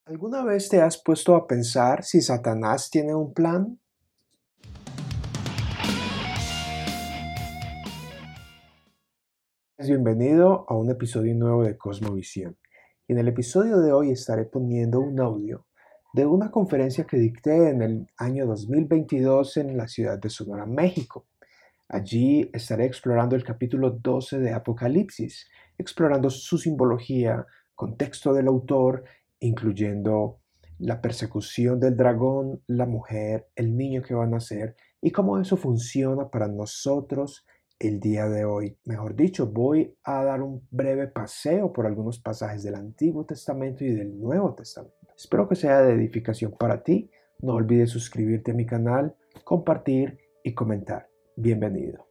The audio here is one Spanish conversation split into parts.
¿Alguna vez te has puesto a pensar si Satanás tiene un plan? Bienvenido a un episodio nuevo de Cosmovisión. Y en el episodio de hoy estaré poniendo un audio de una conferencia que dicté en el año 2022 en la ciudad de Sonora, México. Allí estaré explorando el capítulo 12 de Apocalipsis, explorando su simbología, contexto del autor, incluyendo la persecución del dragón, la mujer, el niño que va a nacer y cómo eso funciona para nosotros el día de hoy. Mejor dicho, voy a dar un breve paseo por algunos pasajes del Antiguo Testamento y del Nuevo Testamento. Espero que sea de edificación para ti. No olvides suscribirte a mi canal, compartir y comentar. Bienvenido.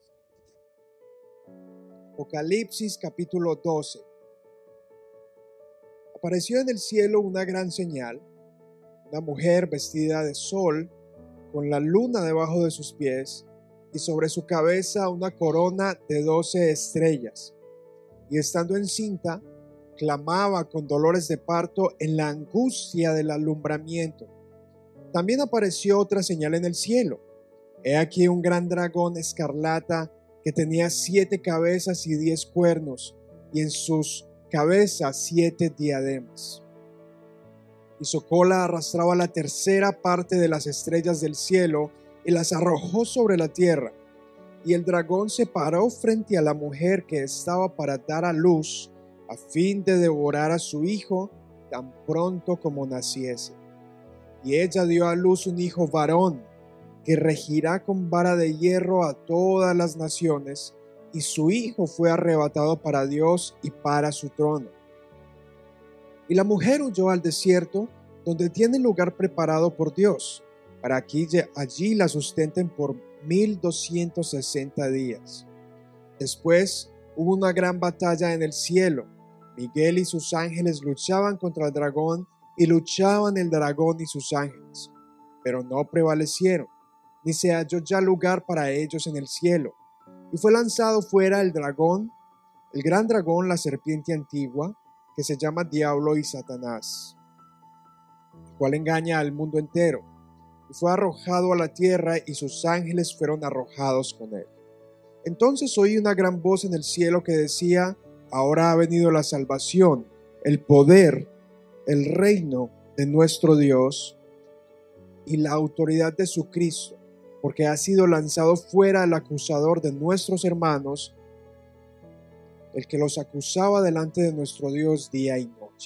Apocalipsis capítulo 12. Apareció en el cielo una gran señal, una mujer vestida de sol, con la luna debajo de sus pies, y sobre su cabeza una corona de 12 estrellas. Y estando encinta, clamaba con dolores de parto en la angustia del alumbramiento. También apareció otra señal en el cielo. He aquí un gran dragón escarlata que tenía 7 cabezas y 10 cuernos, y en sus cabezas 7 diademas. Y su cola arrastraba la tercera parte de las estrellas del cielo y las arrojó sobre la tierra. Y el dragón se paró frente a la mujer que estaba para dar a luz, a fin de devorar a su hijo tan pronto como naciese. Y ella dio a luz un hijo varón, que regirá con vara de hierro a todas las naciones, y su hijo fue arrebatado para Dios y para su trono. Y la mujer huyó al desierto, donde tiene lugar preparado por Dios, para que allí la sustenten por 1260 días. Después hubo una gran batalla en el cielo. Miguel y sus ángeles luchaban contra el dragón, y luchaban el dragón y sus ángeles, pero no prevalecieron, ni se halló ya lugar para ellos en el cielo. Y fue lanzado fuera el dragón, el gran dragón, la serpiente antigua, que se llama Diablo y Satanás, el cual engaña al mundo entero, y fue arrojado a la tierra, y sus ángeles fueron arrojados con él. Entonces oí una gran voz en el cielo que decía: ahora ha venido la salvación, el poder, el reino de nuestro Dios y la autoridad de su Cristo, porque ha sido lanzado fuera el acusador de nuestros hermanos, el que los acusaba delante de nuestro Dios día y noche.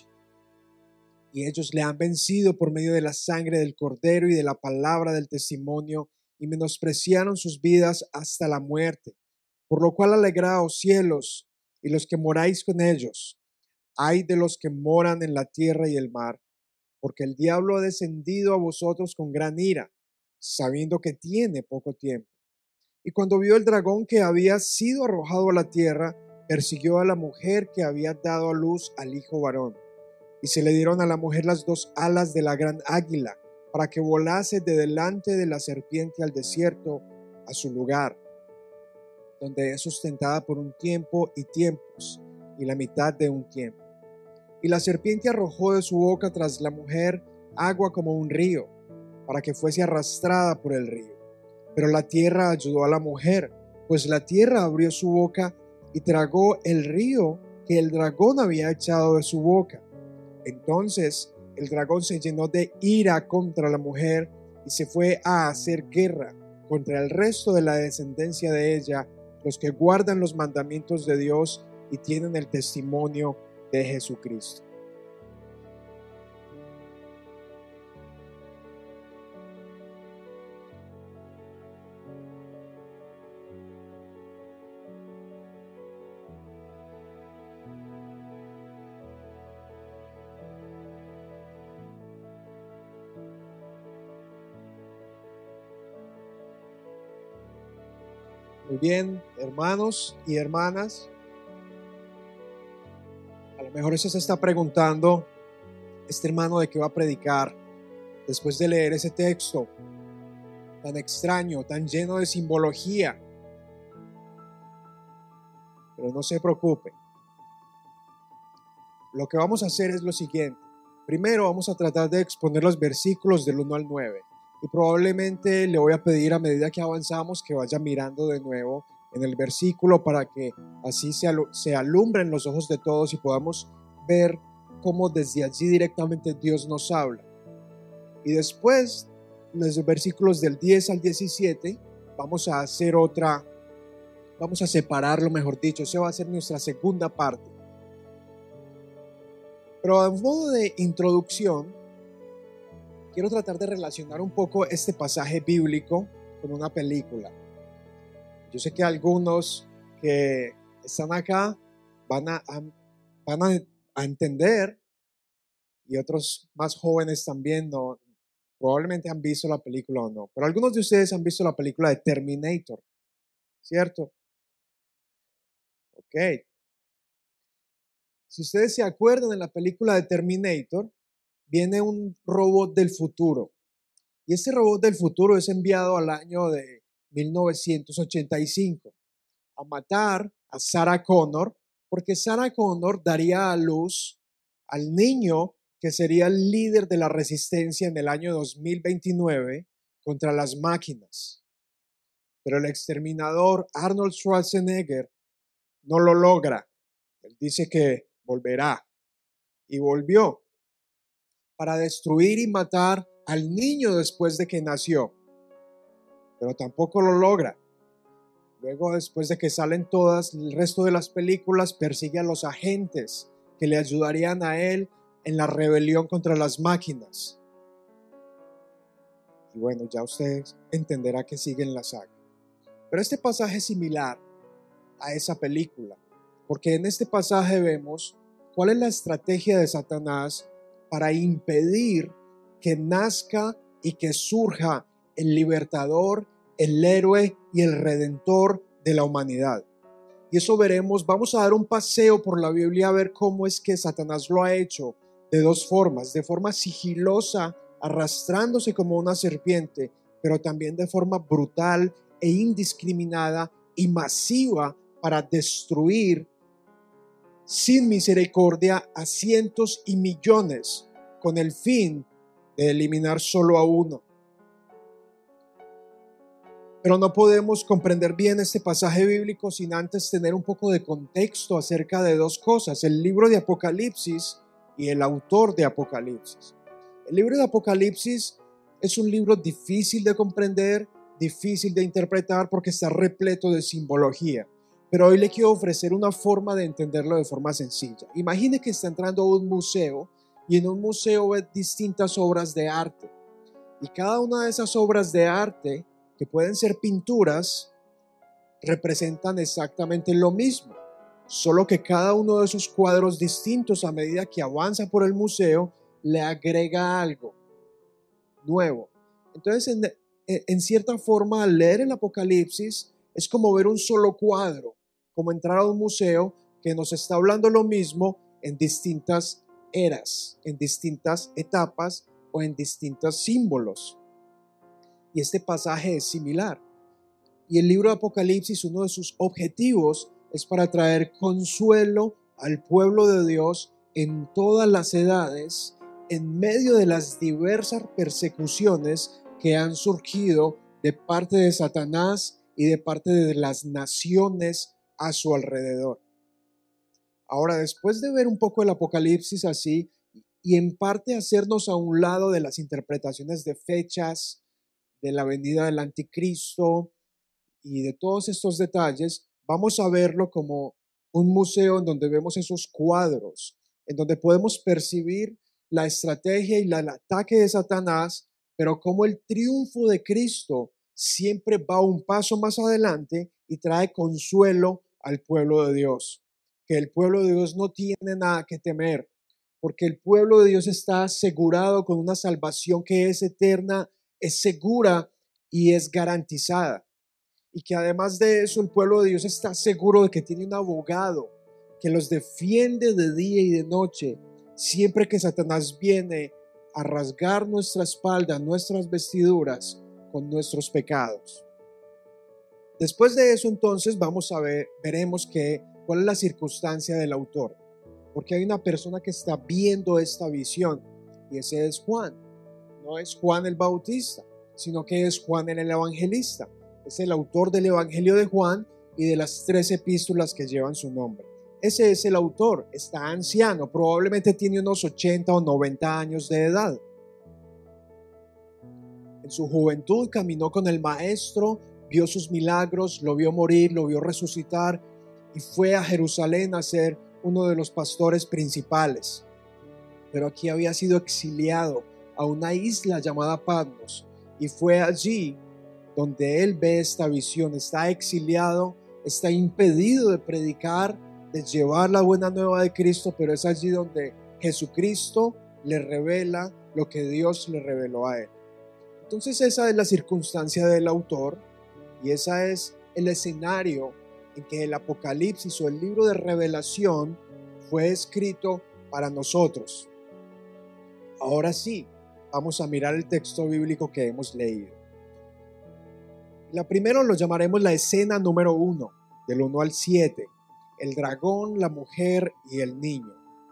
Y ellos le han vencido por medio de la sangre del Cordero y de la palabra del testimonio, y menospreciaron sus vidas hasta la muerte. Por lo cual alegraos, cielos, y los que moráis con ellos. Ay de los que moran en la tierra y el mar, porque el diablo ha descendido a vosotros con gran ira, sabiendo que tiene poco tiempo. Y cuando vio el dragón que había sido arrojado a la tierra, persiguió a la mujer que había dado a luz al hijo varón. Y se le dieron a la mujer las 2 alas de la gran águila, para que volase de delante de la serpiente al desierto, a su lugar, donde es sustentada por un tiempo y tiempos, y la mitad de un tiempo. Y la serpiente arrojó de su boca tras la mujer agua como un río, para que fuese arrastrada por el río. Pero la tierra ayudó a la mujer, pues la tierra abrió su boca y tragó el río que el dragón había echado de su boca. Entonces el dragón se llenó de ira contra la mujer y se fue a hacer guerra contra el resto de la descendencia de ella, los que guardan los mandamientos de Dios y tienen el testimonio de Jesucristo. Muy bien, hermanos y hermanas, a lo mejor usted se está preguntando, este hermano de qué va a predicar después de leer ese texto tan extraño, tan lleno de simbología. Pero no se preocupe. Lo que vamos a hacer es lo siguiente. Primero vamos a tratar de exponer los versículos del 1 al 9 y probablemente le voy a pedir a medida que avanzamos que vaya mirando de nuevo en el versículo para que así se alumbren los ojos de todos y podamos ver cómo desde allí directamente Dios nos habla. Y después, los versículos del 10 al 17, vamos a separarlo, mejor dicho. Esa va a ser nuestra segunda parte. Pero a modo de introducción, quiero tratar de relacionar un poco este pasaje bíblico con una película. Yo sé que algunos que están acá van a entender, y otros más jóvenes también no, probablemente han visto la película o no. Pero algunos de ustedes han visto la película de Terminator, ¿cierto? Ok. Si ustedes se acuerdan, en la película de Terminator viene un robot del futuro. Y ese robot del futuro es enviado al año de 1985 a matar a Sarah Connor, porque Sarah Connor daría a luz al niño que sería el líder de la resistencia en el año 2029 contra las máquinas. Pero el exterminador Arnold Schwarzenegger no lo logra. Él dice que volverá, y volvió para destruir y matar al niño después de que nació, pero tampoco lo logra. Luego, después de que salen todas, el resto de las películas, persigue a los agentes que le ayudarían a él en la rebelión contra las máquinas. Y bueno, ya usted entenderá que sigue en la saga. Pero este pasaje es similar a esa película, porque en este pasaje vemos cuál es la estrategia de Satanás para impedir que nazca y que surja el libertador, el héroe y el redentor de la humanidad. Y eso veremos. Vamos a dar un paseo por la Biblia a ver cómo es que Satanás lo ha hecho de dos formas: de forma sigilosa, arrastrándose como una serpiente, pero también de forma brutal e indiscriminada y masiva para destruir sin misericordia a cientos y millones, con el fin de eliminar solo a uno. Pero no podemos comprender bien este pasaje bíblico sin antes tener un poco de contexto acerca de dos cosas: el libro de Apocalipsis y el autor de Apocalipsis. El libro de Apocalipsis es un libro difícil de comprender, difícil de interpretar, porque está repleto de simbología. Pero hoy le quiero ofrecer una forma de entenderlo de forma sencilla. Imagine que está entrando a un museo y en un museo ve distintas obras de arte. Y cada una de esas obras de arte, que pueden ser pinturas, representan exactamente lo mismo. Solo que cada uno de esos cuadros distintos, a medida que avanza por el museo, le agrega algo nuevo. Entonces, en cierta forma, al leer el Apocalipsis, es como ver un solo cuadro, como entrar a un museo que nos está hablando lo mismo en distintas eras, en distintas etapas o en distintos símbolos. Y este pasaje es similar. Y el libro de Apocalipsis, uno de sus objetivos es para traer consuelo al pueblo de Dios en todas las edades, en medio de las diversas persecuciones que han surgido de parte de Satanás y de parte de las naciones a su alrededor. Ahora, después de ver un poco el Apocalipsis así, y en parte hacernos a un lado de las interpretaciones de fechas, de la venida del anticristo y de todos estos detalles, vamos a verlo como un museo en donde vemos esos cuadros, en donde podemos percibir la estrategia y el ataque de Satanás, pero como el triunfo de Cristo siempre va un paso más adelante y trae consuelo al pueblo de Dios. Que el pueblo de Dios no tiene nada que temer, porque el pueblo de Dios está asegurado con una salvación que es eterna, es segura y es garantizada. Y que además de eso, el pueblo de Dios está seguro de que tiene un abogado que los defiende de día y de noche, siempre que Satanás viene a rasgar nuestra espalda, nuestras vestiduras con nuestros pecados. Después de eso, entonces, veremos cuál es la circunstancia del autor, porque hay una persona que está viendo esta visión y ese es Juan. No es Juan el Bautista, sino que es Juan el Evangelista. Es el autor del Evangelio de Juan y de las 3 epístolas que llevan su nombre. Ese es el autor, está anciano, probablemente tiene unos 80 o 90 años de edad. En su juventud caminó con el maestro, vio sus milagros, lo vio morir, lo vio resucitar y fue a Jerusalén a ser uno de los pastores principales. Pero aquí había sido exiliado a una isla llamada Patmos y fue allí donde él ve esta visión. Está exiliado, está impedido de predicar, de llevar la buena nueva de Cristo, pero es allí donde Jesucristo le revela lo que Dios le reveló a él. Entonces esa es la circunstancia del autor y ese es el escenario en que el Apocalipsis o el libro de Revelación fue escrito para nosotros. Ahora sí, vamos a mirar el texto bíblico que hemos leído. La primera lo llamaremos la escena número 1, del 1 al 7, el dragón, la mujer y el niño.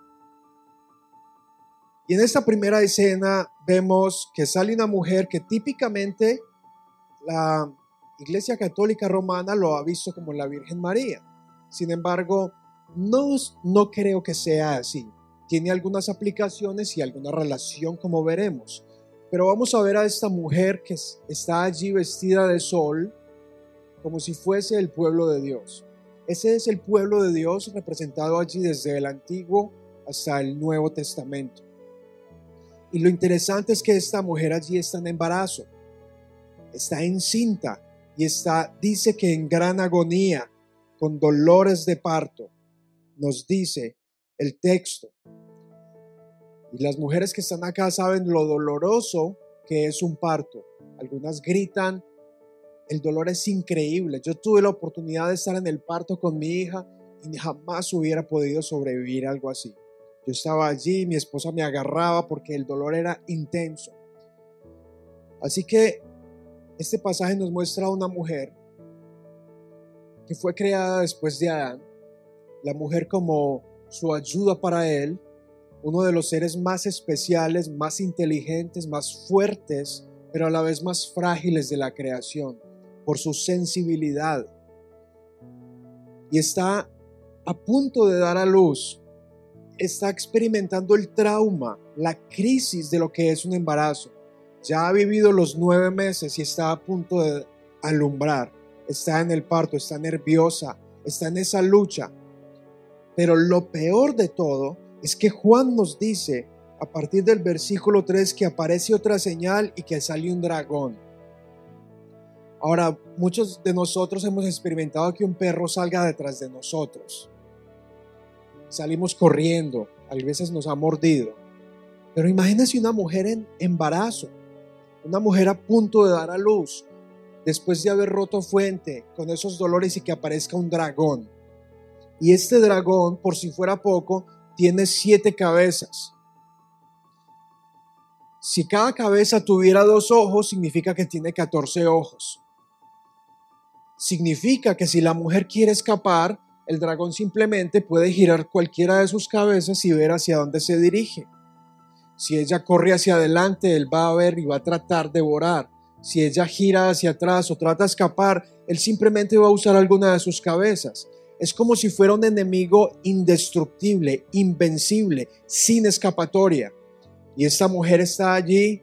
Y en esta primera escena vemos que sale una mujer que típicamente la Iglesia Católica Romana lo ha visto como la Virgen María. Sin embargo, no creo que sea así. Tiene algunas aplicaciones y alguna relación, como veremos. Pero vamos a ver a esta mujer que está allí vestida de sol, como si fuese el pueblo de Dios. Ese es el pueblo de Dios representado allí desde el Antiguo hasta el Nuevo Testamento. Y lo interesante es que esta mujer allí está en embarazo, está encinta y dice que en gran agonía, con dolores de parto, nos dice el texto. Y las mujeres que están acá saben lo doloroso que es un parto. Algunas gritan, el dolor es increíble. Yo tuve la oportunidad de estar en el parto con mi hija y jamás hubiera podido sobrevivir a algo así. Yo estaba allí, mi esposa me agarraba porque el dolor era intenso. Así que este pasaje nos muestra a una mujer que fue creada después de Adán, la mujer como su ayuda para él, uno de los seres más especiales, más inteligentes, más fuertes, pero a la vez más frágiles de la creación, por su sensibilidad. Y está a punto de dar a luz, está experimentando el trauma, la crisis de lo que es un embarazo. Ya ha vivido los 9 meses y está a punto de alumbrar. Está en el parto, está nerviosa, está en esa lucha. Pero lo peor de todo es que Juan nos dice a partir del versículo 3 que aparece otra señal y que sale un dragón. Ahora, muchos de nosotros hemos experimentado que un perro salga detrás de nosotros. Salimos corriendo, a veces nos ha mordido. Pero imagínense una mujer en embarazo, una mujer a punto de dar a luz, después de haber roto fuente con esos dolores y que aparezca un dragón. Y este dragón, por si fuera poco, tiene 7 cabezas. Si cada cabeza tuviera 2 ojos, significa que tiene 14 ojos. Significa que si la mujer quiere escapar, el dragón simplemente puede girar cualquiera de sus cabezas y ver hacia dónde se dirige. Si ella corre hacia adelante, él va a ver y va a tratar de devorar. Si ella gira hacia atrás o trata de escapar, él simplemente va a usar alguna de sus cabezas. Es como si fuera un enemigo indestructible, invencible, sin escapatoria. Y esta mujer está allí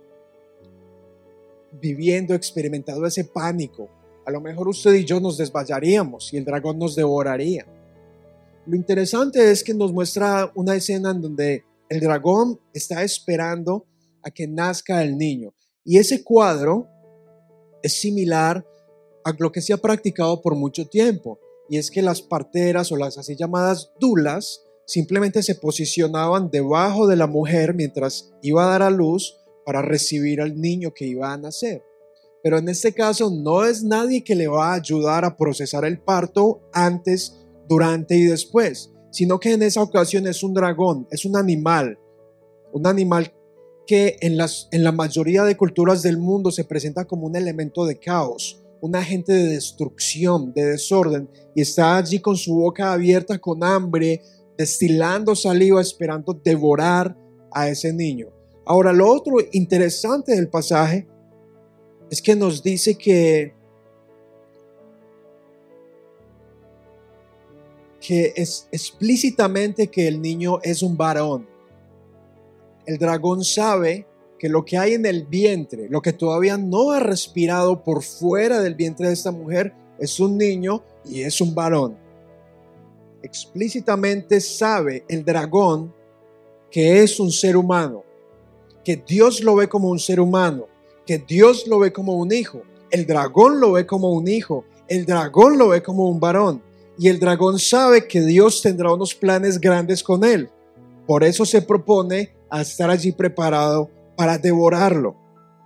viviendo, experimentando ese pánico. A lo mejor usted y yo nos desmayaríamos y el dragón nos devoraría. Lo interesante es que nos muestra una escena en donde el dragón está esperando a que nazca el niño. Y ese cuadro es similar a lo que se ha practicado por mucho tiempo. Y es que las parteras o las así llamadas dulas simplemente se posicionaban debajo de la mujer mientras iba a dar a luz para recibir al niño que iba a nacer. Pero en este caso no es nadie que le va a ayudar a procesar el parto antes, durante y después, sino que en esa ocasión es un dragón, es un animal que en la mayoría de culturas del mundo se presenta como un elemento de caos, un agente de destrucción, de desorden, y está allí con su boca abierta con hambre, destilando saliva, esperando devorar a ese niño. Ahora, lo otro interesante del pasaje es que nos dice que es explícitamente que el niño es un varón. El dragón sabe que lo que hay en el vientre, lo que todavía no ha respirado por fuera del vientre de esta mujer, es un niño y es un varón. Explícitamente sabe el dragón que es un ser humano, que Dios lo ve como un ser humano, que Dios lo ve como un hijo. El dragón lo ve como un hijo, el dragón lo ve como un varón, y el dragón sabe que Dios tendrá unos planes grandes con él. Por eso se propone a estar allí preparado para devorarlo.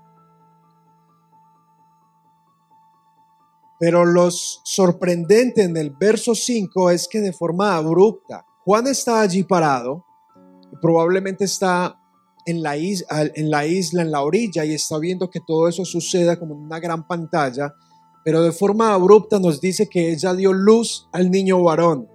Pero lo sorprendente en el verso 5 es que de forma abrupta, Juan está allí parado, y probablemente está en la isla, en la orilla, y está viendo que todo eso suceda como en una gran pantalla, pero de forma abrupta nos dice que ella dio luz al niño varón,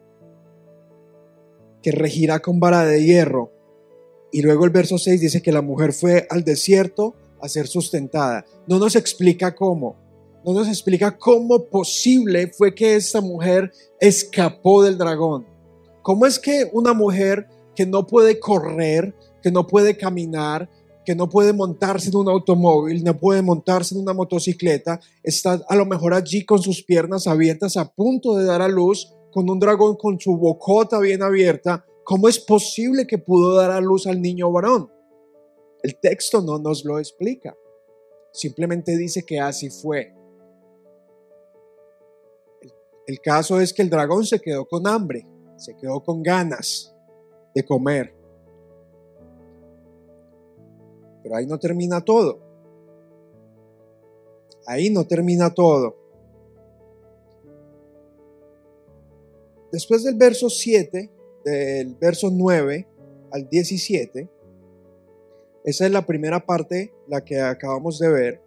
que regirá con vara de hierro. Y luego el verso 6 dice que la mujer fue al desierto a ser sustentada. No nos explica cómo. No nos explica cómo posible fue que esta mujer escapó del dragón. ¿Cómo es que una mujer que no puede correr, que no puede caminar, que no puede montarse en un automóvil, no puede montarse en una motocicleta, está a lo mejor allí con sus piernas abiertas a punto de dar a luz, con un dragón con su bocota bien abierta? ¿Cómo es posible que pudo dar a luz al niño varón? El texto no nos lo explica. Simplemente dice que así fue. El caso es que el dragón se quedó con hambre, se quedó con ganas de comer. Pero ahí no termina todo. Ahí no termina todo. Después del verso 7, del verso 9 al 17, esa es la primera parte, la que acabamos de ver.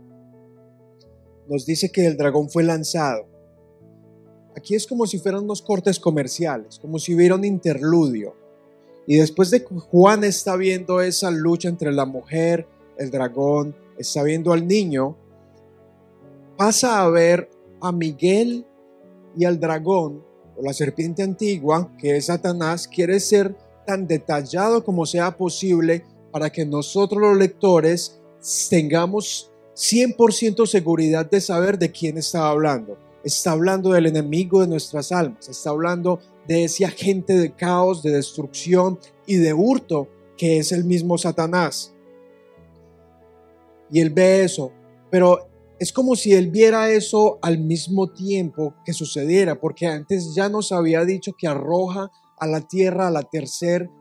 Nos dice que el dragón fue lanzado. Aquí es como si fueran unos cortes comerciales, como si hubiera un interludio. Y después de que Juan está viendo esa lucha entre la mujer, el dragón, está viendo al niño, pasa a ver a Miguel y al dragón, o la serpiente antigua, que es Satanás. Quiere ser tan detallado como sea posible para que nosotros los lectores tengamos 100% seguridad de saber de quién está hablando. Está hablando del enemigo de nuestras almas, está hablando de ese agente de caos, de destrucción y de hurto que es el mismo Satanás. Y él ve eso, pero es como si él viera eso al mismo tiempo que sucediera, porque antes ya nos había dicho que arroja a la tierra al tercer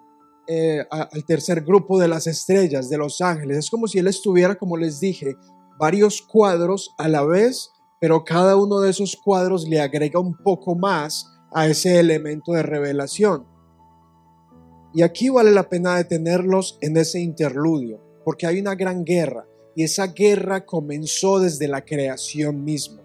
grupo de las estrellas, de los ángeles. Es como si él estuviera, como les dije, varios cuadros a la vez, pero cada uno de esos cuadros le agrega un poco más a ese elemento de revelación. Y aquí vale la pena detenerlos en ese interludio, porque hay una gran guerra, y esa guerra comenzó desde la creación misma.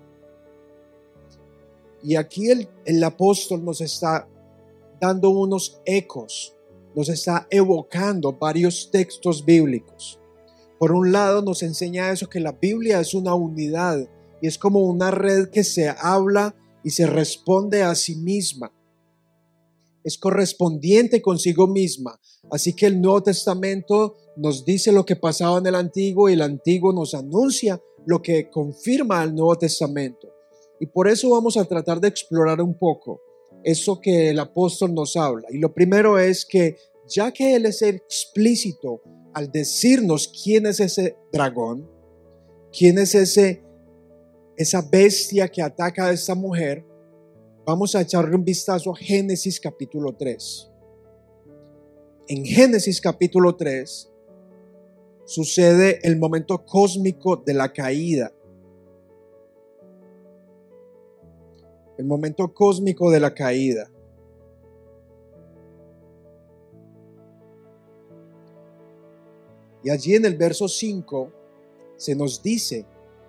Y aquí el apóstol nos está dando unos ecos, nos está evocando varios textos bíblicos. Por un lado nos enseña eso, que la Biblia es una unidad y es como una red que se habla y se responde a sí misma. Es correspondiente consigo misma. Así que el Nuevo Testamento nos dice lo que pasaba en el Antiguo y el Antiguo nos anuncia lo que confirma el Nuevo Testamento. Y por eso vamos a tratar de explorar un poco eso que el apóstol nos habla. Y lo primero es que, ya que él es explícito al decirnos quién es ese dragón, quién es esa bestia que ataca a esta mujer, vamos a echarle un vistazo a Génesis capítulo 3. En Génesis capítulo 3 sucede el momento cósmico de la caída. El momento cósmico de la caída. Y allí en el verso 5 se nos dice: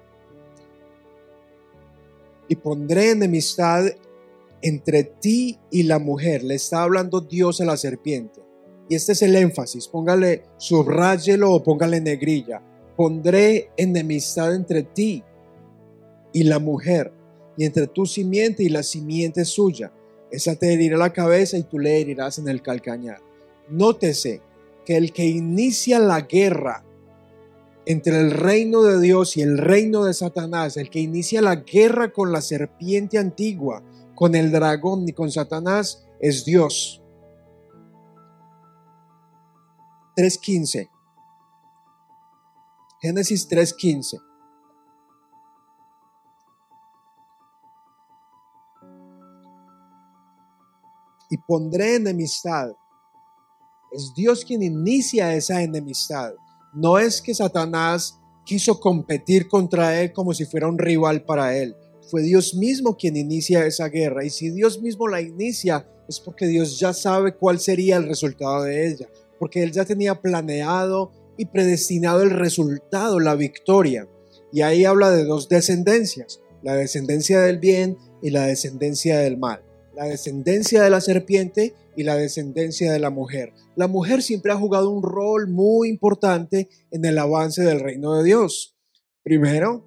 y pondré enemistad entre ti y la mujer. Le está hablando Dios a la serpiente. Y este es el énfasis, póngale, subráyelo o póngale negrilla. Pondré enemistad entre ti y la mujer, y entre tu simiente y la simiente suya. Esa te herirá la cabeza y tú le herirás en el calcañar. Nótese que el que inicia la guerra entre el reino de Dios y el reino de Satanás, el que inicia la guerra con la serpiente antigua, con el dragón y con Satanás, es Dios. 3:15. Génesis 3:15. Y pondré enemistad. Es Dios quien inicia esa enemistad. No es que Satanás quiso competir contra él como si fuera un rival para él. Fue Dios mismo quien inicia esa guerra. Y si Dios mismo la inicia, es porque Dios ya sabe cuál sería el resultado de ella. Porque Él ya tenía planeado y predestinado el resultado, la victoria. Y ahí habla de dos descendencias. La descendencia del bien y la descendencia del mal. La descendencia de la serpiente y la descendencia de la mujer. La mujer siempre ha jugado un rol muy importante en el avance del reino de Dios. Primero,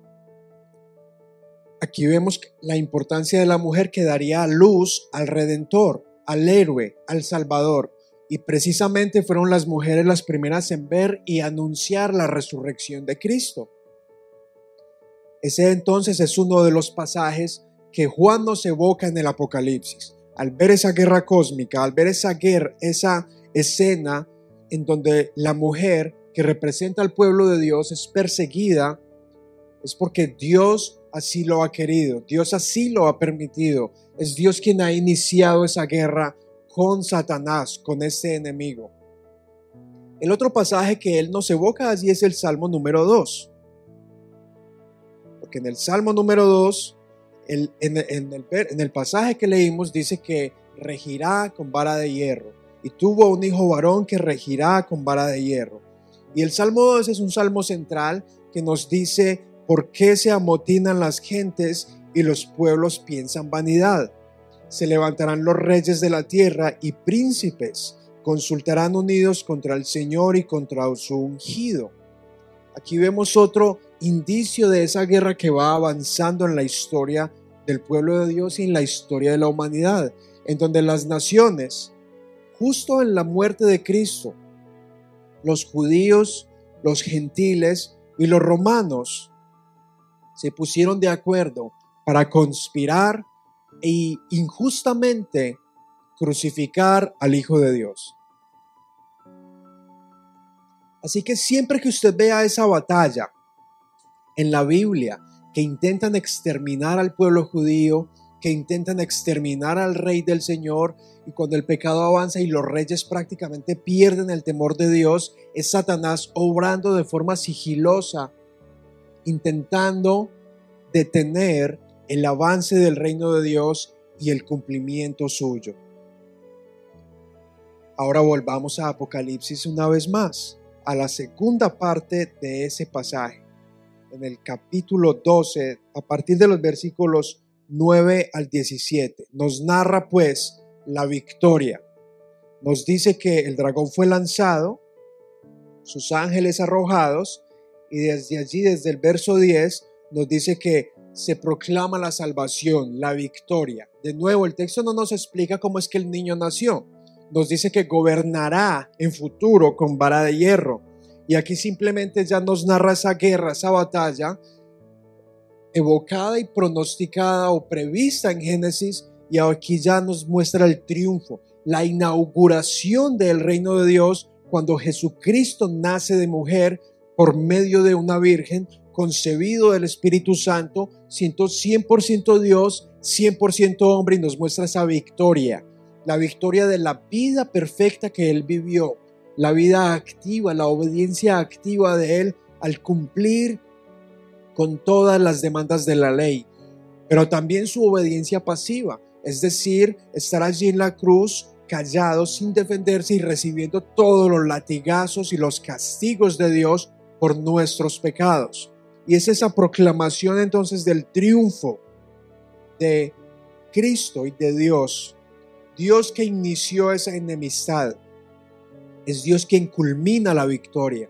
aquí vemos la importancia de la mujer que daría a luz al Redentor, al héroe, al Salvador. Y precisamente fueron las mujeres las primeras en ver y anunciar la resurrección de Cristo. Ese entonces es uno de los pasajes que Juan nos evoca en el Apocalipsis. Al ver esa guerra cósmica, al ver esa escena en donde la mujer que representa al pueblo de Dios es perseguida, es porque Dios así lo ha querido, Dios así lo ha permitido. Es Dios quien ha iniciado esa guerra con Satanás, con ese enemigo. El otro pasaje que Él nos evoca allí es el Salmo número 2. Porque en el Salmo número 2, en el pasaje que leímos, dice que regirá con vara de hierro. Y tuvo un hijo varón que regirá con vara de hierro. Y el Salmo 2 es un salmo central que nos dice por qué se amotinan las gentes y los pueblos piensan vanidad. Se levantarán los reyes de la tierra y príncipes consultarán unidos contra el Señor y contra su ungido. Aquí vemos otro indicio de esa guerra que va avanzando en la historia del pueblo de Dios y en la historia de la humanidad, en donde las naciones, justo en la muerte de Cristo, los judíos, los gentiles y los romanos se pusieron de acuerdo para conspirar e injustamente crucificar al Hijo de Dios. Así que siempre que usted vea esa batalla en la Biblia, que intentan exterminar al pueblo judío, que intentan exterminar al rey del Señor, y cuando el pecado avanza y los reyes prácticamente pierden el temor de Dios, es Satanás obrando de forma sigilosa, intentando detener el avance del reino de Dios y el cumplimiento suyo. Ahora volvamos a Apocalipsis una vez más, a la segunda parte de ese pasaje. En el capítulo 12, a partir de los versículos 9 al 17, nos narra pues la victoria. Nos dice que el dragón fue lanzado, sus ángeles arrojados, y desde allí, desde el verso 10, nos dice que se proclama la salvación, la victoria. De nuevo, el texto no nos explica cómo es que el niño nació. Nos dice que gobernará en futuro con vara de hierro. Y aquí simplemente ya nos narra esa guerra, esa batalla, evocada y pronosticada o prevista en Génesis, y aquí ya nos muestra el triunfo, la inauguración del reino de Dios cuando Jesucristo nace de mujer por medio de una virgen, concebido del Espíritu Santo, siendo 100% Dios, 100% hombre, y nos muestra esa victoria, la victoria de la vida perfecta que Él vivió, la vida activa, la obediencia activa de Él al cumplir con todas las demandas de la ley, pero también su obediencia pasiva, es decir, estar allí en la cruz callado, sin defenderse y recibiendo todos los latigazos y los castigos de Dios por nuestros pecados. Y es esa proclamación entonces del triunfo de Cristo y de Dios, Dios que inició esa enemistad, Es Dios quien culmina la victoria.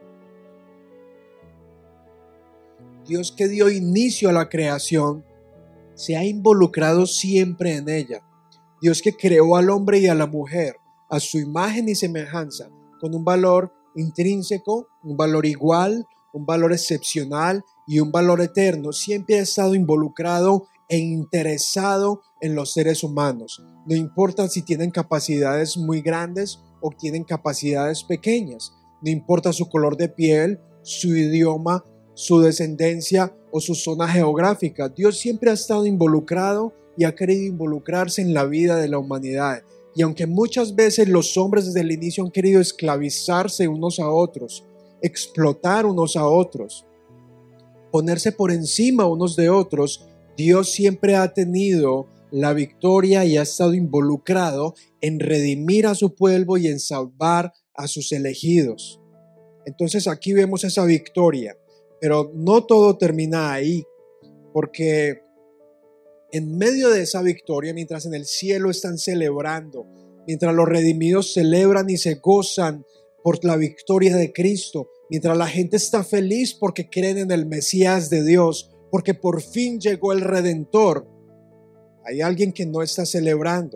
Dios que dio inicio a la creación se ha involucrado siempre en ella. Dios que creó al hombre y a la mujer a su imagen y semejanza, con un valor intrínseco, un valor igual, un valor excepcional y un valor eterno, siempre ha estado involucrado e interesado en los seres humanos. No importa si tienen capacidades muy grandes o tienen capacidades pequeñas, no importa su color de piel, su idioma, su descendencia o su zona geográfica. Dios siempre ha estado involucrado y ha querido involucrarse en la vida de la humanidad. Y aunque muchas veces los hombres desde el inicio han querido esclavizarse unos a otros, explotar unos a otros, ponerse por encima unos de otros, Dios siempre ha tenido la victoria y ha estado involucrado en redimir a su pueblo y en salvar a sus elegidos. Entonces aquí vemos esa victoria, pero no todo termina ahí, porque en medio de esa victoria, mientras en el cielo están celebrando, mientras los redimidos celebran y se gozan por la victoria de Cristo, mientras la gente está feliz porque creen en el Mesías de Dios, porque por fin llegó el Redentor, hay alguien que no está celebrando.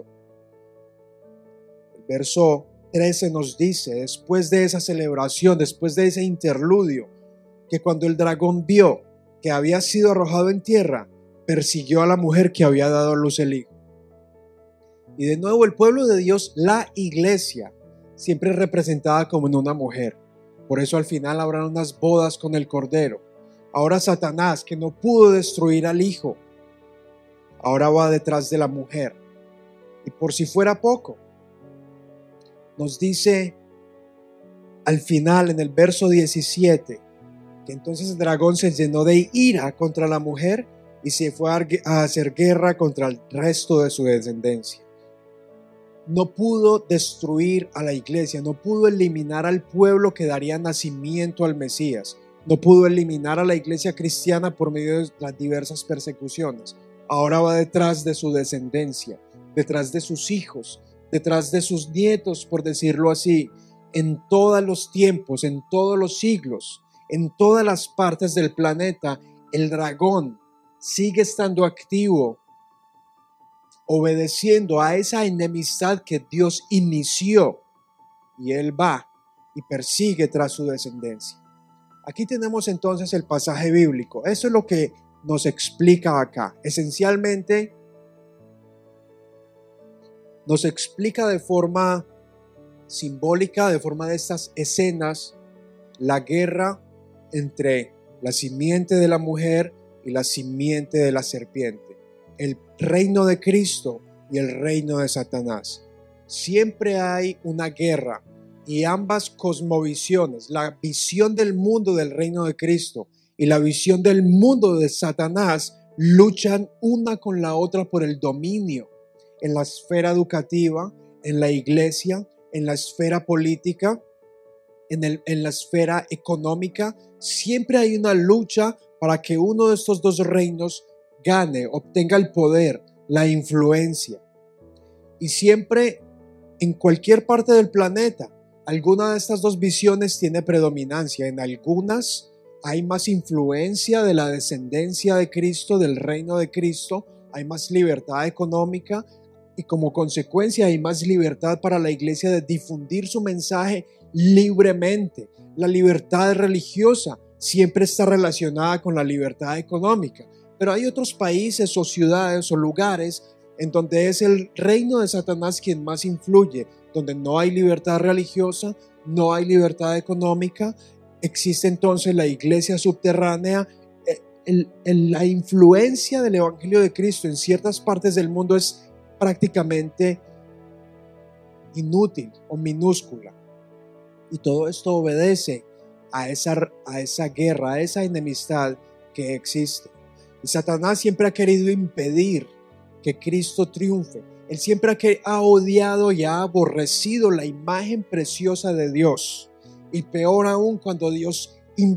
El verso 13 nos dice, después de esa celebración, después de ese interludio, que cuando el dragón vio que había sido arrojado en tierra, persiguió a la mujer que había dado a luz el hijo. Y de nuevo el pueblo de Dios, la iglesia, siempre es representada como en una mujer. Por eso al final habrán unas bodas con el Cordero. Ahora Satanás, que no pudo destruir al hijo, ahora va detrás de la mujer. Y por si fuera poco, nos dice al final en el verso 17, que entonces el dragón se llenó de ira contra la mujer y se fue a hacer guerra contra el resto de su descendencia. No pudo destruir a la iglesia, no pudo eliminar al pueblo que daría nacimiento al Mesías, no pudo eliminar a la iglesia cristiana por medio de las diversas persecuciones. Ahora va detrás de su descendencia, detrás de sus hijos, detrás de sus nietos, por decirlo así, en todos los tiempos, en todos los siglos, en todas las partes del planeta. El dragón sigue estando activo, obedeciendo a esa enemistad que Dios inició, y él va y persigue tras su descendencia. Aquí tenemos entonces el pasaje bíblico. Eso es lo que nos explica acá. Esencialmente nos explica de forma simbólica, de forma de estas escenas, la guerra entre la simiente de la mujer y la simiente de la serpiente, el reino de Cristo y el reino de Satanás. Siempre hay una guerra y ambas cosmovisiones, la visión del mundo del reino de Cristo y la visión del mundo de Satanás, luchan una con la otra por el dominio en la esfera educativa, en la iglesia, en la esfera política, en la esfera económica. Siempre hay una lucha para que uno de estos dos reinos gane, obtenga el poder, la influencia. Y siempre en cualquier parte del planeta, alguna de estas dos visiones tiene predominancia. En algunas hay más influencia de la descendencia de Cristo, del reino de Cristo, hay más libertad económica y como consecuencia hay más libertad para la iglesia de difundir su mensaje libremente. La libertad religiosa siempre está relacionada con la libertad económica, pero hay otros países o ciudades o lugares en donde es el reino de Satanás quien más influye, donde no hay libertad religiosa, no hay libertad económica. Existe entonces la iglesia subterránea. La influencia del evangelio de Cristo en ciertas partes del mundo es prácticamente inútil o minúscula. Y todo esto obedece a esa guerra, a esa enemistad que existe. Y Satanás siempre ha querido impedir que Cristo triunfe. Él siempre ha odiado y ha aborrecido la imagen preciosa de Dios. Y peor aún cuando Dios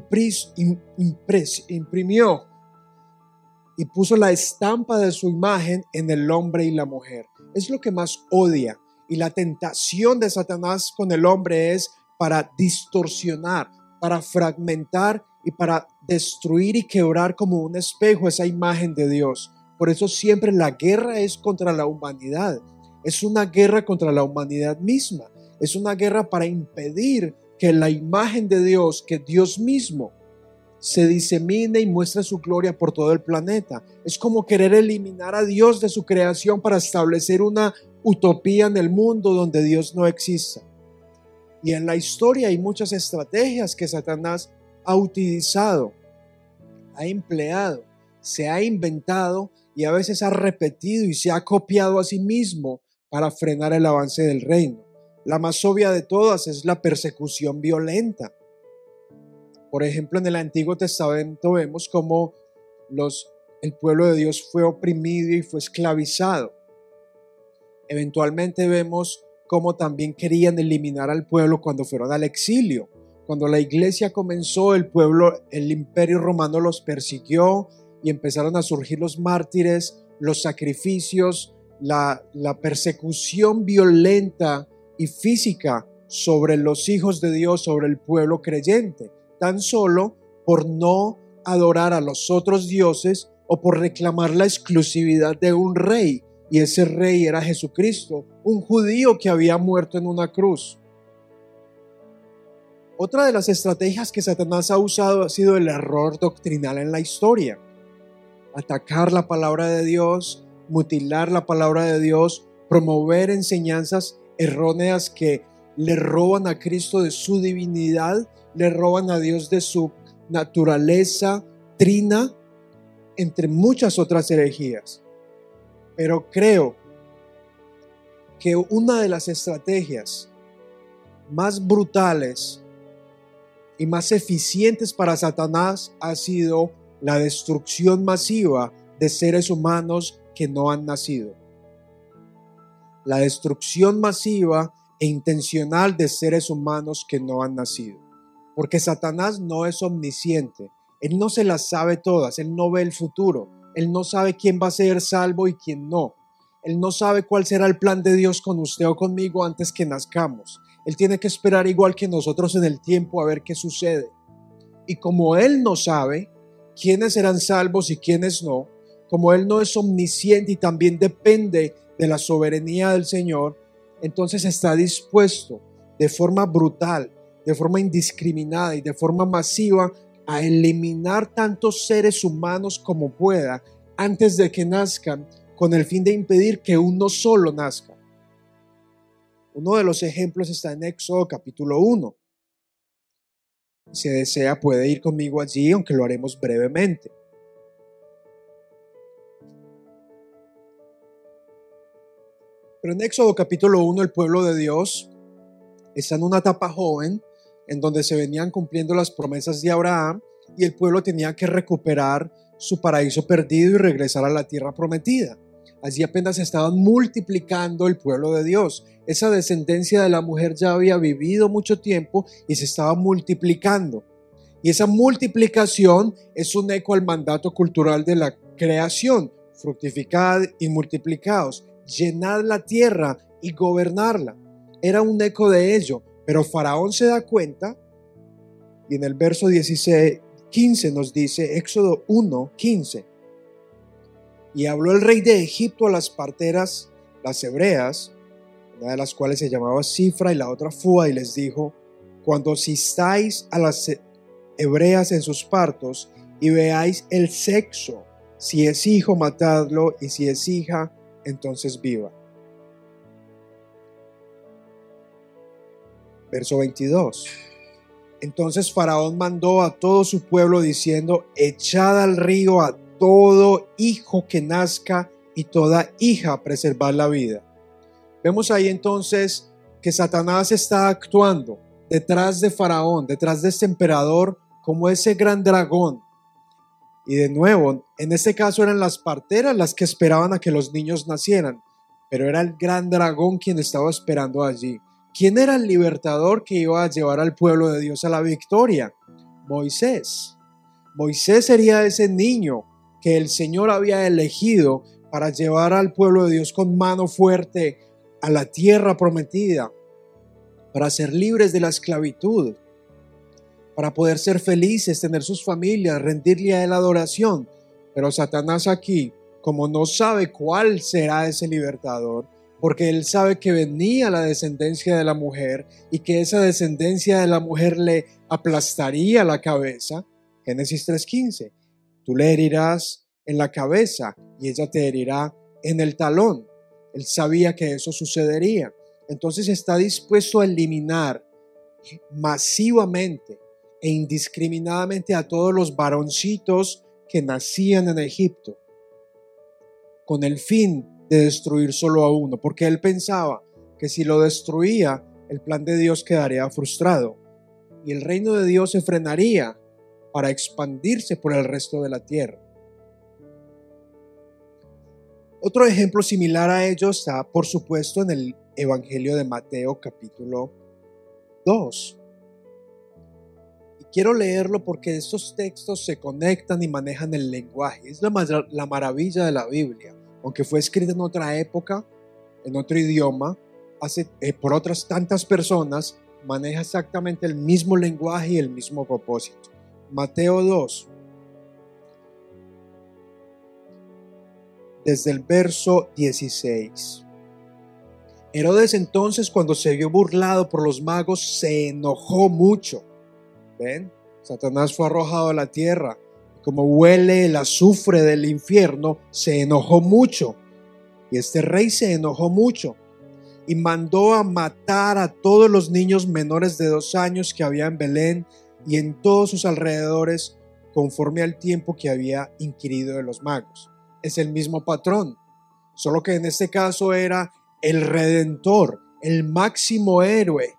imprimió y puso la estampa de su imagen en el hombre y la mujer. Es lo que más odia Y la tentación de Satanás con el hombre es para distorsionar, para fragmentar y para destruir y quebrar como un espejo esa imagen de Dios. Por eso siempre la guerra es contra la humanidad. Es una guerra contra la humanidad misma. Es una guerra para impedir que la imagen de Dios, que Dios mismo se disemine y muestre su gloria por todo el planeta. Es como querer eliminar a Dios de su creación para establecer una utopía en el mundo donde Dios no exista. Y en la historia hay muchas estrategias que Satanás ha utilizado, ha empleado, se ha inventado y a veces ha repetido y se ha copiado a sí mismo para frenar el avance del reino. La más obvia de todas es la persecución violenta. Por ejemplo, en el Antiguo Testamento vemos cómo el pueblo de Dios fue oprimido y fue esclavizado. Eventualmente vemos cómo también querían eliminar al pueblo cuando fueron al exilio. Cuando la iglesia comenzó, el imperio romano los persiguió y empezaron a surgir los mártires, los sacrificios, la persecución violenta y física sobre los hijos de Dios, sobre el pueblo creyente, tan solo por no adorar a los otros dioses o por reclamar la exclusividad de un rey, y ese rey era Jesucristo, un judío que había muerto en una cruz. Otra de las estrategias que Satanás ha usado ha sido el error doctrinal en la historia. Atacar la palabra de Dios, mutilar la palabra de Dios, promover enseñanzas erróneas que le roban a Cristo de su divinidad, le roban a Dios de su naturaleza trina, entre muchas otras herejías. Pero creo que una de las estrategias más brutales y más eficientes para Satanás ha sido la destrucción masiva de seres humanos que no han nacido. La destrucción masiva e intencional de seres humanos que no han nacido. Porque Satanás no es omnisciente. Él no se las sabe todas. Él no ve el futuro. Él no sabe quién va a ser salvo y quién no. Él no sabe cuál será el plan de Dios con usted o conmigo antes que nazcamos. Él tiene que esperar igual que nosotros en el tiempo a ver qué sucede. Y como Él no sabe quiénes serán salvos y quiénes no, como Él no es omnisciente y también depende de la soberanía del Señor, entonces está dispuesto de forma brutal, de forma indiscriminada y de forma masiva a eliminar tantos seres humanos como pueda antes de que nazcan, con el fin de impedir que uno solo nazca. Uno de los ejemplos está en Éxodo capítulo 1. Si desea puede ir conmigo allí, aunque lo haremos brevemente. Pero en Éxodo capítulo 1 el pueblo de Dios está en una etapa joven en donde se venían cumpliendo las promesas de Abraham y el pueblo tenía que recuperar su paraíso perdido y regresar a la tierra prometida. Allí apenas estaban multiplicando el pueblo de Dios. Esa descendencia de la mujer ya había vivido mucho tiempo y se estaba multiplicando. Y esa multiplicación es un eco al mandato cultural de la creación. Fructificad y multiplicaos, llenad la tierra y gobernarla. Era un eco de ello, pero Faraón se da cuenta y en el verso 15 nos dice, Éxodo 1:15. Y habló el rey de Egipto a las parteras, las hebreas, una de las cuales se llamaba Cifra y la otra Fua, y les dijo, cuando asistáis a las hebreas en sus partos y veáis el sexo, si es hijo, matadlo, y si es hija, entonces viva. Verso 22. Entonces Faraón mandó a todo su pueblo diciendo, echad al río a todo hijo que nazca y toda hija preservad la vida. Vemos ahí entonces que Satanás está actuando detrás de Faraón, detrás de este emperador, como ese gran dragón. Y de nuevo, en este caso eran las parteras las que esperaban a que los niños nacieran, pero era el gran dragón quien estaba esperando allí. ¿Quién era el libertador que iba a llevar al pueblo de Dios a la victoria? Moisés. Moisés sería ese niño que el Señor había elegido para llevar al pueblo de Dios con mano fuerte a la tierra prometida, para ser libres de la esclavitud, para poder ser felices, tener sus familias, rendirle a Él adoración. Pero Satanás aquí, como no sabe cuál será ese libertador, porque él sabe que venía la descendencia de la mujer y que esa descendencia de la mujer le aplastaría la cabeza. Génesis 3:15, tú le herirás en la cabeza y ella te herirá en el talón. Él sabía que eso sucedería. Entonces está dispuesto a eliminar masivamente e indiscriminadamente a todos los varoncitos que nacían en Egipto, con el fin de destruir solo a uno, porque él pensaba que si lo destruía, el plan de Dios quedaría frustrado y el reino de Dios se frenaría para expandirse por el resto de la tierra. Otro ejemplo similar a ello está, por supuesto, en el Evangelio de Mateo capítulo 2. Y quiero leerlo porque estos textos se conectan y manejan el lenguaje. Es la maravilla de la Biblia. Aunque fue escrita en otra época, en otro idioma, por otras tantas personas, maneja exactamente el mismo lenguaje y el mismo propósito. Mateo 2, desde el verso 16. Herodes entonces, cuando se vio burlado por los magos, se enojó mucho. ¿Ven? Satanás fue arrojado a la tierra. Como huele el azufre del infierno, se enojó mucho. Y este rey se enojó mucho y mandó a matar a todos los niños menores de 2 años que había en Belén y en todos sus alrededores, conforme al tiempo que había inquirido de los magos. Es el mismo patrón, solo que en este caso era el Redentor, el máximo héroe.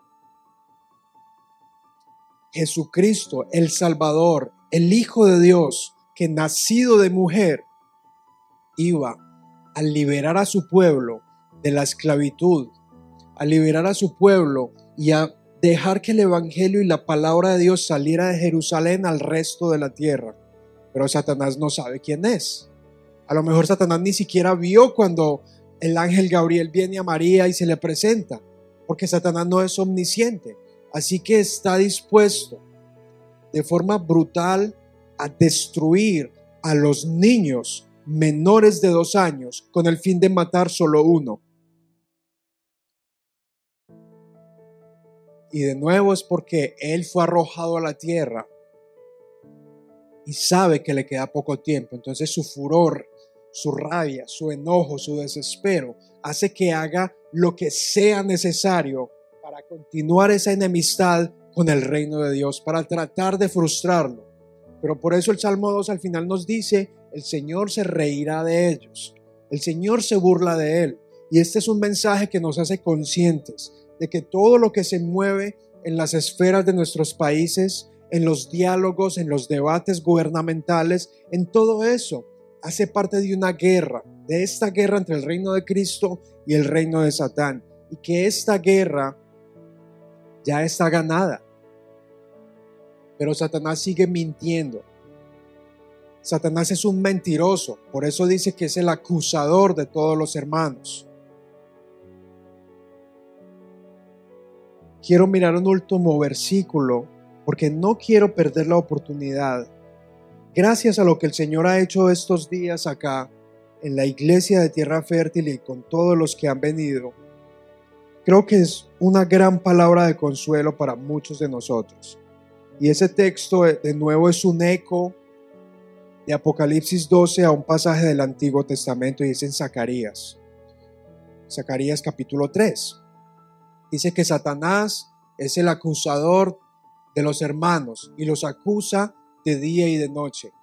Jesucristo, el Salvador, el Hijo de Dios, que nacido de mujer, iba a liberar a su pueblo de la esclavitud, a liberar a su pueblo y a dejar que el Evangelio y la palabra de Dios saliera de Jerusalén al resto de la tierra. Pero Satanás no sabe quién es. A lo mejor Satanás ni siquiera vio cuando el ángel Gabriel viene a María y se le presenta, porque Satanás no es omnisciente. Así que está dispuesto de forma brutal a destruir a los niños menores de 2 años con el fin de matar solo uno. Y de nuevo es porque él fue arrojado a la tierra y sabe que le queda poco tiempo. Entonces su furor, su rabia, su enojo, su desespero hace que haga lo que sea necesario para continuar esa enemistad con el reino de Dios, para tratar de frustrarlo. Pero por eso el Salmo 2 al final nos dice: el Señor se reirá de ellos, el Señor se burla de él. Y este es un mensaje que nos hace conscientes de que todo lo que se mueve en las esferas de nuestros países, en los diálogos, en los debates gubernamentales, en todo eso, hace parte de una guerra, de esta guerra entre el reino de Cristo y el reino de Satán. Y que esta guerra ya está ganada. Pero Satanás sigue mintiendo. Satanás es un mentiroso, por eso dice que es el acusador de todos los hermanos. Quiero mirar un último versículo porque no quiero perder la oportunidad. Gracias a lo que el Señor ha hecho estos días acá en la iglesia de Tierra Fértil y con todos los que han venido, creo que es una gran palabra de consuelo para muchos de nosotros. Y ese texto de nuevo es un eco de Apocalipsis 12 a un pasaje del Antiguo Testamento, y es en Zacarías. Zacarías capítulo 3. Dice que Satanás es el acusador de los hermanos y los acusa de día y de noche.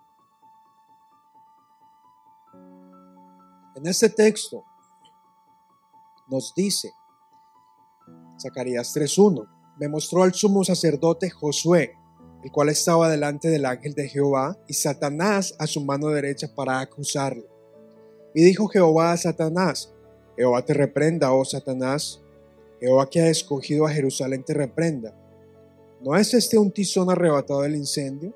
En este texto nos dice Zacarías 3:1: me mostró al sumo sacerdote Josué, el cual estaba delante del ángel de Jehová, y Satanás a su mano derecha para acusarlo. Y dijo Jehová a Satanás: Jehová te reprenda, oh Satanás. Jehová, que ha escogido a Jerusalén, te reprenda. ¿No es este un tizón arrebatado del incendio?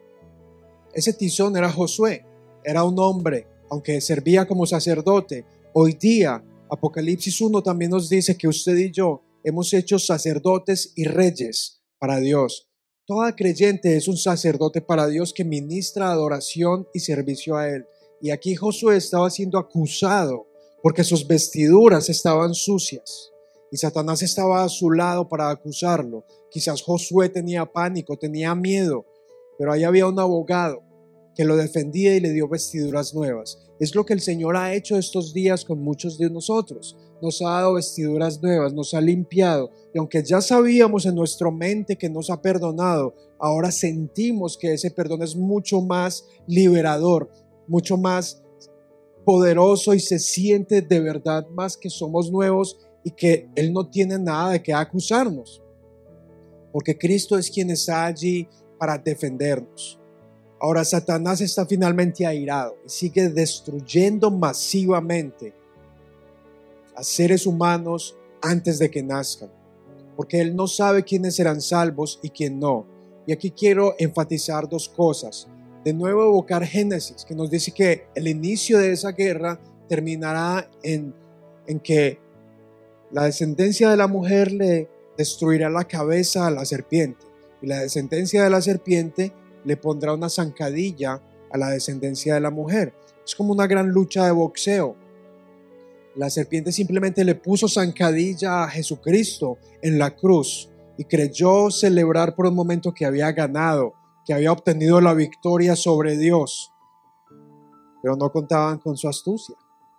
Ese tizón era Josué. Era un hombre, aunque servía como sacerdote, Hoy día, Apocalipsis 1 también nos dice que usted y yo hemos hecho sacerdotes y reyes para Dios. Toda creyente es un sacerdote para Dios que ministra adoración y servicio a Él. Y aquí Josué estaba siendo acusado porque sus vestiduras estaban sucias y Satanás estaba a su lado para acusarlo. Quizás Josué tenía pánico, tenía miedo, pero ahí había un abogado que lo defendía y le dio vestiduras nuevas. Es lo que el Señor ha hecho estos días con muchos de nosotros. Nos ha dado vestiduras nuevas, nos ha limpiado. Y aunque ya sabíamos en nuestra mente que nos ha perdonado, ahora sentimos que ese perdón es mucho más liberador, mucho más poderoso y se siente de verdad más que somos nuevos y que Él no tiene nada de qué acusarnos. Porque Cristo es quien está allí para defendernos. Ahora Satanás está finalmente airado y sigue destruyendo masivamente a seres humanos antes de que nazcan, porque él no sabe quiénes serán salvos y quién no. Y aquí quiero enfatizar dos cosas. De nuevo evocar Génesis, que nos dice que el inicio de esa guerra terminará en que la descendencia de la mujer le destruirá la cabeza a la serpiente y la descendencia de la serpiente le pondrá una zancadilla a la descendencia de la mujer. Es como una gran lucha de boxeo. La serpiente simplemente le puso zancadilla a Jesucristo en la cruz y creyó celebrar por un momento que había ganado, que había obtenido la victoria sobre Dios, pero no contaban con su astucia.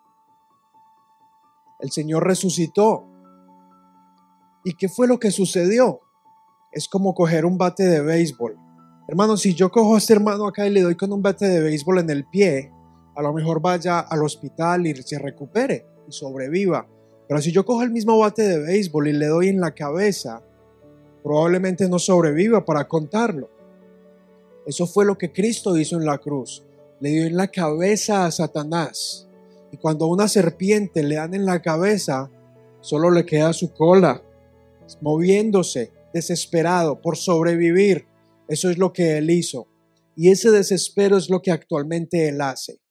El Señor resucitó. ¿Y qué fue lo que sucedió? Es como coger un bate de béisbol. Hermano, si yo cojo a este hermano acá y le doy con un bate de béisbol en el pie, a lo mejor vaya al hospital y se recupere y sobreviva. Pero si yo cojo el mismo bate de béisbol y le doy en la cabeza, probablemente no sobreviva para contarlo. Eso fue lo que Cristo hizo en la cruz. Le dio en la cabeza a Satanás. Y cuando a una serpiente le dan en la cabeza, solo le queda su cola, moviéndose, desesperado por sobrevivir. Eso es lo que él hizo. Y ese desespero es lo que actualmente él hace.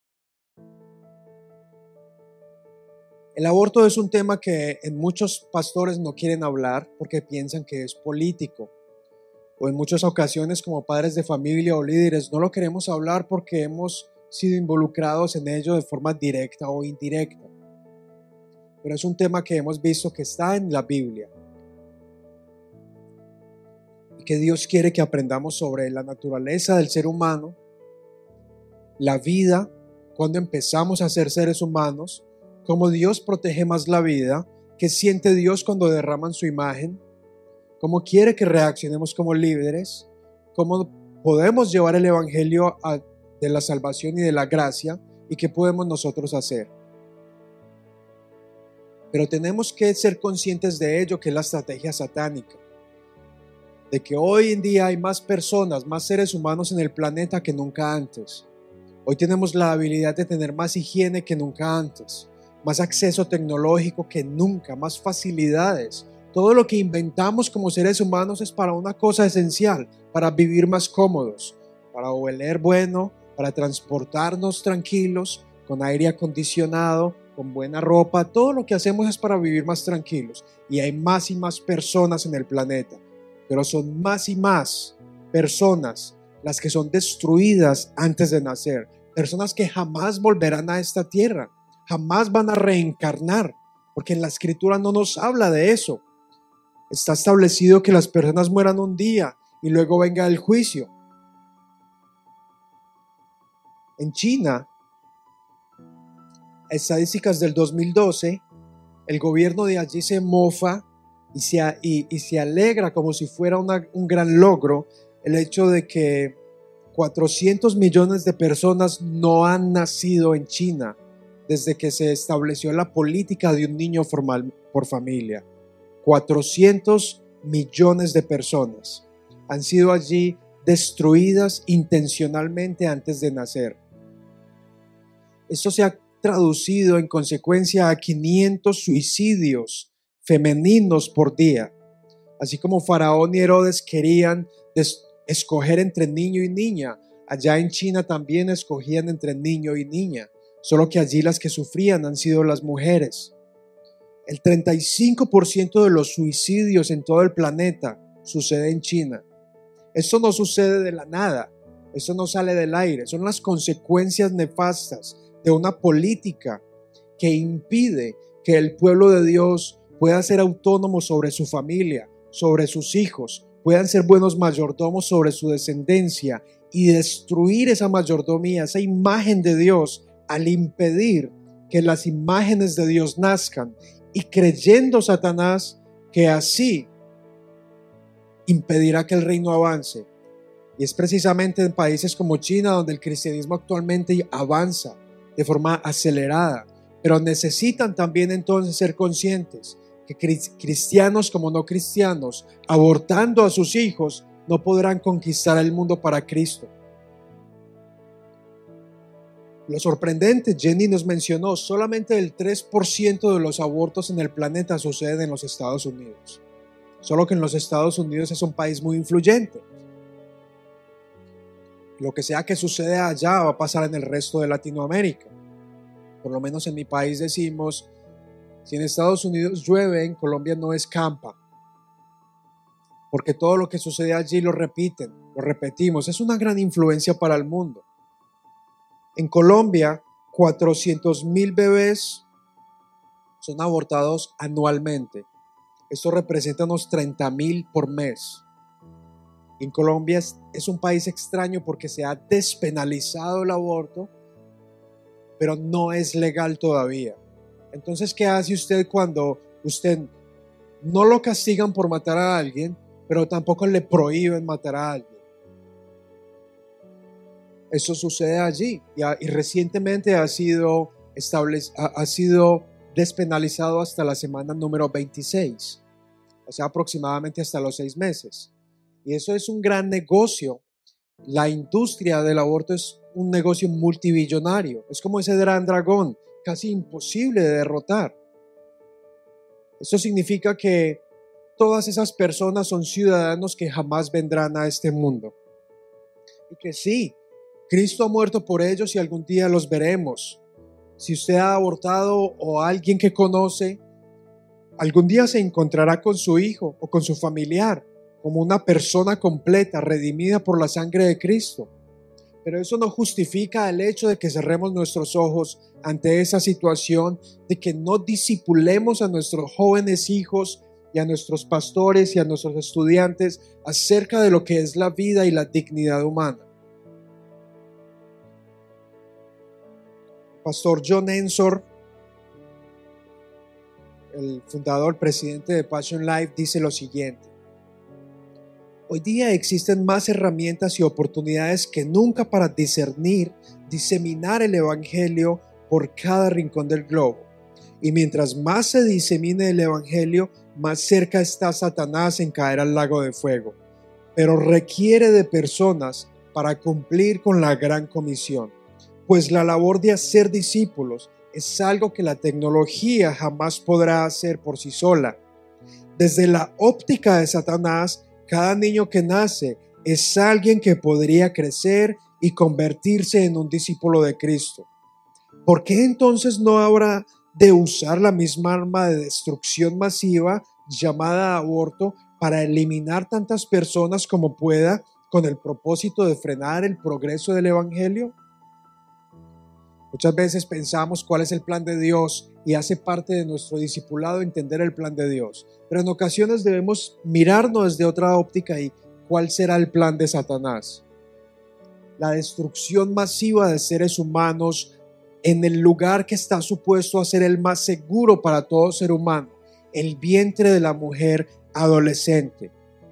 El aborto es un tema que en muchos pastores no quieren hablar porque piensan que es político. O en muchas ocasiones como padres de familia o líderes no lo queremos hablar porque hemos sido involucrados en ello de forma directa o indirecta. Pero es un tema que hemos visto que está en la Biblia. Y que Dios quiere que aprendamos sobre la naturaleza del ser humano, la vida, cuando empezamos a ser seres humanos, cómo Dios protege más la vida, qué siente Dios cuando derraman su imagen, cómo quiere que reaccionemos como líderes, cómo podemos llevar el evangelio de la salvación y de la gracia y qué podemos nosotros hacer. Pero tenemos que ser conscientes de ello, que es la estrategia satánica. De que hoy en día hay más personas, más seres humanos en el planeta que nunca antes. Hoy tenemos la habilidad de tener más higiene que nunca antes, más acceso tecnológico que nunca, más facilidades. Todo lo que inventamos como seres humanos es para una cosa esencial, para vivir más cómodos, para oler bueno, para transportarnos tranquilos, con aire acondicionado, con buena ropa. Todo lo que hacemos es para vivir más tranquilos. Y hay más y más personas en el planeta. Pero son más y más personas las que son destruidas antes de nacer. Personas que jamás volverán a esta tierra. Jamás van a reencarnar. Porque en la Escritura no nos habla de eso. Está establecido que las personas mueran un día y luego venga el juicio. En China, estadísticas del 2012, el gobierno de allí se mofa y se alegra como si fuera un gran logro el hecho de que 400 millones de personas no han nacido en China desde que se estableció la política de un niño formal por familia. 400 millones de personas han sido allí destruidas intencionalmente antes de nacer. Esto se ha traducido en consecuencia a 500 suicidios femeninos por día. Así como Faraón y Herodes querían escoger entre niño y niña, allá en China también escogían entre niño y niña. solo que allí las que sufrían han sido las mujeres. El 35% de los suicidios en todo el planeta sucede en China. Esto no sucede de la nada, esto no sale del aire, son las consecuencias nefastas de una política que impide que el pueblo de Dios pueda ser autónomo sobre su familia, sobre sus hijos, puedan ser buenos mayordomos sobre su descendencia y destruir esa mayordomía, esa imagen de Dios, al impedir que las imágenes de Dios nazcan, y creyendo Satanás que así impedirá que el reino avance. Y es precisamente en países como China donde el cristianismo actualmente avanza de forma acelerada, pero necesitan también entonces ser conscientes que cristianos como no cristianos, abortando a sus hijos, no podrán conquistar el mundo para Cristo. Lo sorprendente, Jenny nos mencionó, solamente el 3% de los abortos en el planeta suceden en los Estados Unidos. Solo que en los Estados Unidos es un país muy influyente. Lo que sea que sucede allá va a pasar en el resto de Latinoamérica. Por lo menos en mi país decimos, si en Estados Unidos llueve, en Colombia no escampa. Porque todo lo que sucede allí lo repiten, lo repetimos. Es una gran influencia para el mundo. En Colombia, 400,000 bebés son abortados anualmente. Esto representa unos 30,000 por mes. En Colombia es un país extraño porque se ha despenalizado el aborto, pero no es legal todavía. Entonces, ¿qué hace usted cuando usted no lo castigan por matar a alguien, pero tampoco le prohíben matar a alguien? Eso sucede allí y recientemente ha sido despenalizado hasta la semana número 26, o sea, aproximadamente hasta los 6 meses. Y eso es un gran negocio. La industria del aborto es un negocio multibillonario. Es como ese gran dragón, casi imposible de derrotar. Eso significa que todas esas personas son ciudadanos que jamás vendrán a este mundo. Y que sí, Cristo ha muerto por ellos y algún día los veremos. Si usted ha abortado o alguien que conoce, algún día se encontrará con su hijo o con su familiar como una persona completa, redimida por la sangre de Cristo. Pero eso no justifica el hecho de que cerremos nuestros ojos ante esa situación, de que no discipulemos a nuestros jóvenes hijos y a nuestros pastores y a nuestros estudiantes acerca de lo que es la vida y la dignidad humana. Pastor John Ensor, el fundador, presidente de Passion Life, dice lo siguiente: hoy día existen más herramientas y oportunidades que nunca para discernir, diseminar el Evangelio por cada rincón del globo. Y mientras más se disemine el Evangelio, más cerca está Satanás en caer al lago de fuego. Pero requiere de personas para cumplir con la gran comisión. Pues la labor de hacer discípulos es algo que la tecnología jamás podrá hacer por sí sola. Desde la óptica de Satanás, cada niño que nace es alguien que podría crecer y convertirse en un discípulo de Cristo. ¿Por qué entonces no habrá de usar la misma arma de destrucción masiva llamada aborto para eliminar tantas personas como pueda con el propósito de frenar el progreso del Evangelio? Muchas veces pensamos cuál es el plan de Dios y hace parte de nuestro discipulado entender el plan de Dios. Pero en ocasiones debemos mirarnos desde otra óptica y cuál será el plan de Satanás. La destrucción masiva de seres humanos en el lugar que está supuesto a ser el más seguro para todo ser humano, el vientre de la mujer adolescente.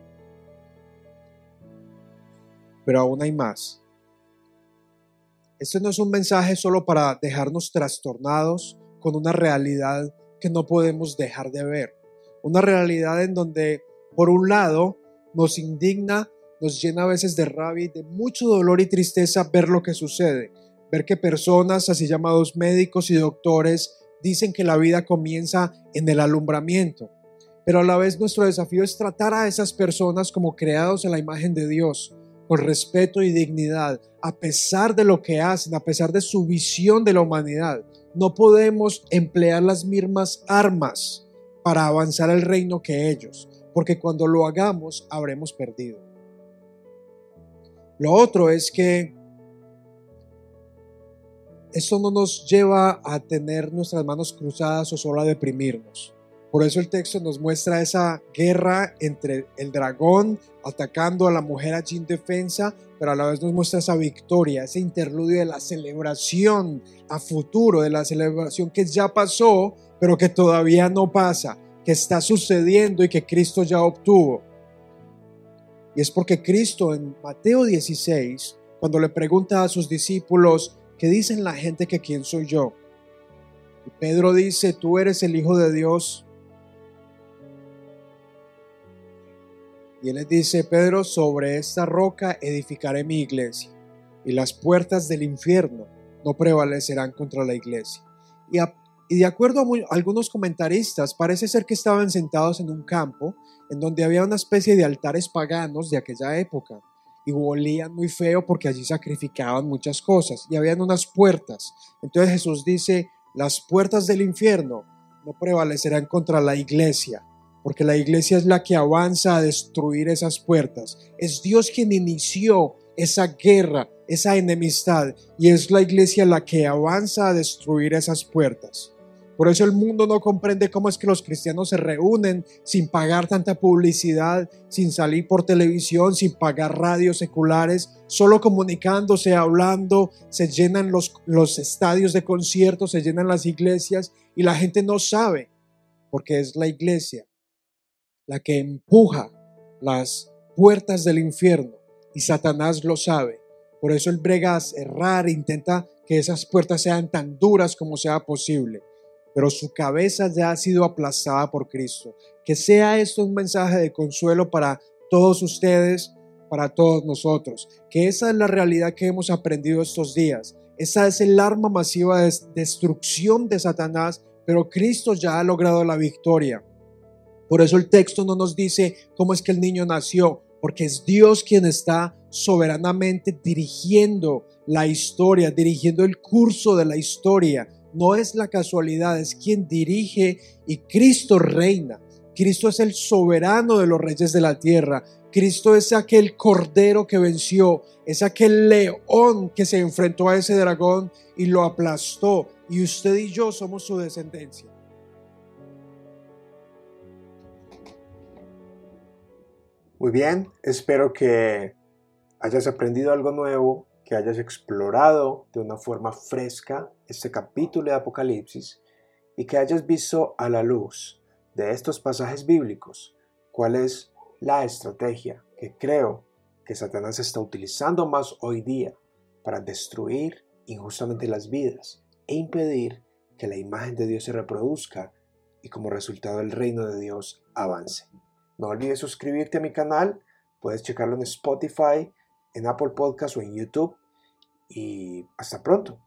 Pero aún hay más. Este no es un mensaje solo para dejarnos trastornados con una realidad que no podemos dejar de ver. Una realidad en donde, por un lado, nos indigna, nos llena a veces de rabia y de mucho dolor y tristeza ver lo que sucede. Ver que personas, así llamados médicos y doctores, dicen que la vida comienza en el alumbramiento. Pero a la vez nuestro desafío es tratar a esas personas como creados a la imagen de Dios, con respeto y dignidad, a pesar de lo que hacen, a pesar de su visión de la humanidad. No podemos emplear las mismas armas para avanzar el reino que ellos, porque cuando lo hagamos habremos perdido. Lo otro es que esto no nos lleva a tener nuestras manos cruzadas o solo a deprimirnos. Por eso el texto nos muestra esa guerra entre el dragón atacando a la mujer allí en defensa, pero a la vez nos muestra esa victoria, ese interludio de la celebración a futuro, de la celebración que ya pasó, pero que todavía no pasa, que está sucediendo y que Cristo ya obtuvo. Y es porque Cristo en Mateo 16, cuando le pregunta a sus discípulos, ¿qué dicen la gente que quién soy yo? Y Pedro dice, tú eres el Hijo de Dios. Y él les dice, Pedro, sobre esta roca edificaré mi iglesia, y las puertas del infierno no prevalecerán contra la iglesia. Y de acuerdo a algunos comentaristas, parece ser que estaban sentados en un campo en donde había una especie de altares paganos de aquella época, y olían muy feo porque allí sacrificaban muchas cosas, y habían unas puertas. Entonces Jesús dice, las puertas del infierno no prevalecerán contra la iglesia, porque la iglesia es la que avanza a destruir esas puertas. Es Dios quien inició esa guerra, esa enemistad, y es la iglesia la que avanza a destruir esas puertas. Por eso el mundo no comprende cómo es que los cristianos se reúnen sin pagar tanta publicidad, sin salir por televisión, sin pagar radios seculares, solo comunicándose, hablando, se llenan los estadios de conciertos, se llenan las iglesias y la gente no sabe, porque es la iglesia la que empuja las puertas del infierno y Satanás lo sabe. Por eso él brega a cerrar, intenta que esas puertas sean tan duras como sea posible. Pero su cabeza ya ha sido aplastada por Cristo. Que sea esto un mensaje de consuelo para todos ustedes, para todos nosotros. Que esa es la realidad que hemos aprendido estos días. Esa es el arma masiva de destrucción de Satanás, pero Cristo ya ha logrado la victoria. Por eso el texto no nos dice cómo es que el niño nació, porque es Dios quien está soberanamente dirigiendo la historia, dirigiendo el curso de la historia. No es la casualidad, es quien dirige y Cristo reina. Cristo es el soberano de los reyes de la tierra. Cristo es aquel cordero que venció, es aquel león que se enfrentó a ese dragón y lo aplastó. Y usted y yo somos su descendencia. Muy bien, espero que hayas aprendido algo nuevo, que hayas explorado de una forma fresca este capítulo de Apocalipsis y que hayas visto a la luz de estos pasajes bíblicos cuál es la estrategia que creo que Satanás está utilizando más hoy día para destruir injustamente las vidas e impedir que la imagen de Dios se reproduzca y como resultado el reino de Dios avance. No olvides suscribirte a mi canal, puedes checarlo en Spotify, en Apple Podcasts o en YouTube y hasta pronto.